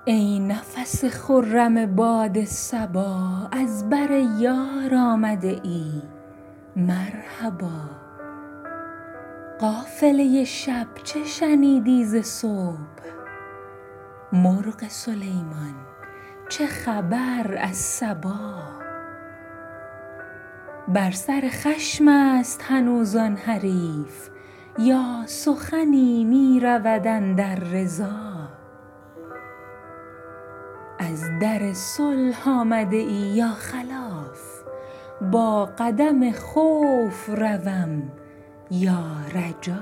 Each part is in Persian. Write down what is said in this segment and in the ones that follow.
ای نفس خرم باد صبا، از بر یار آمده ای مرحبا. قافله شب چه شنیدی ز صبح؟ مرغ سلیمان چه خبر از سبا؟ بر سر خشم است هنوز آن حریف، یا سخنی می رود اندر رضا؟ از در صلح آمده ای یا خلاف؟ با قدم خوف روم یا رجا؟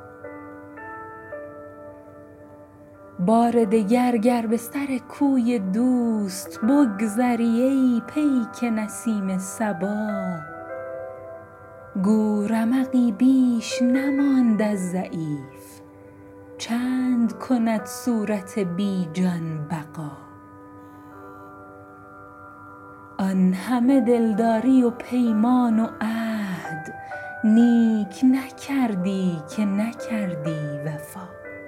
بار دگر گر به سر کوی دوست بگذری ای پیک نسیم صبا، گو رمقی بیش نماند از ضعیف، چند کند صورت بی جان بقا؟ آن همه دلداری و پیمان و عهد، نیک نکردی که نکردی وفا.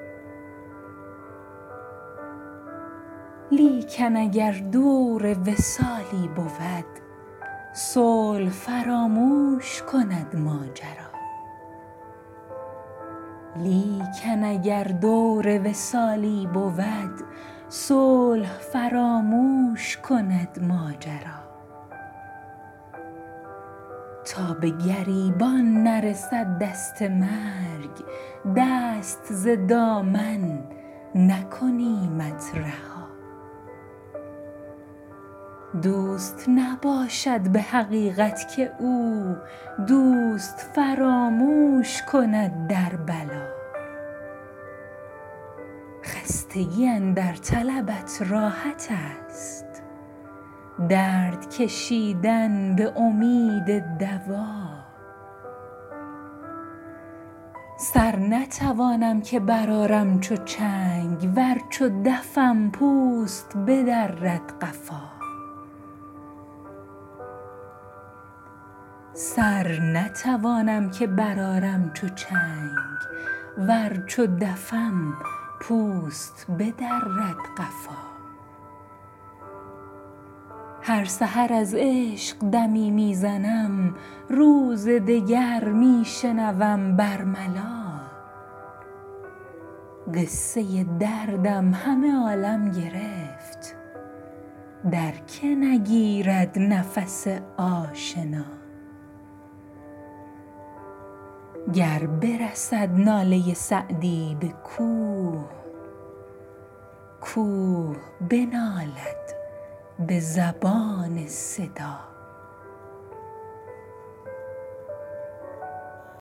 لیکن اگر دور وصالی بود، صلح فراموش کند ماجرا. لیکن اگر دور وصالی بود، صلح فراموش کند ماجرا. تا به گریبان نرسد دست مرگ، دست ز دامن نکنیمت رها. دوست نباشد به حقیقت که او دوست فراموش کند در بلا. خستگی اندر طلبت راحت است، درد کشیدن به امید دوا. سر نتوانم که برآرم چو چنگ، ور چو دفم پوست بدرد قفا. سر نتوانم که برآرم چو چنگ، ور چو دفم پوست بدرد قفا. هر سحر از عشق دمی می زنم، روز دگر می شنوم برملا. قصه دردم همه عالم گرفت، در که نگیرد نفس آشنا. گر برسد ناله سعدی به کوه، کوه بنالد به زبان صدا.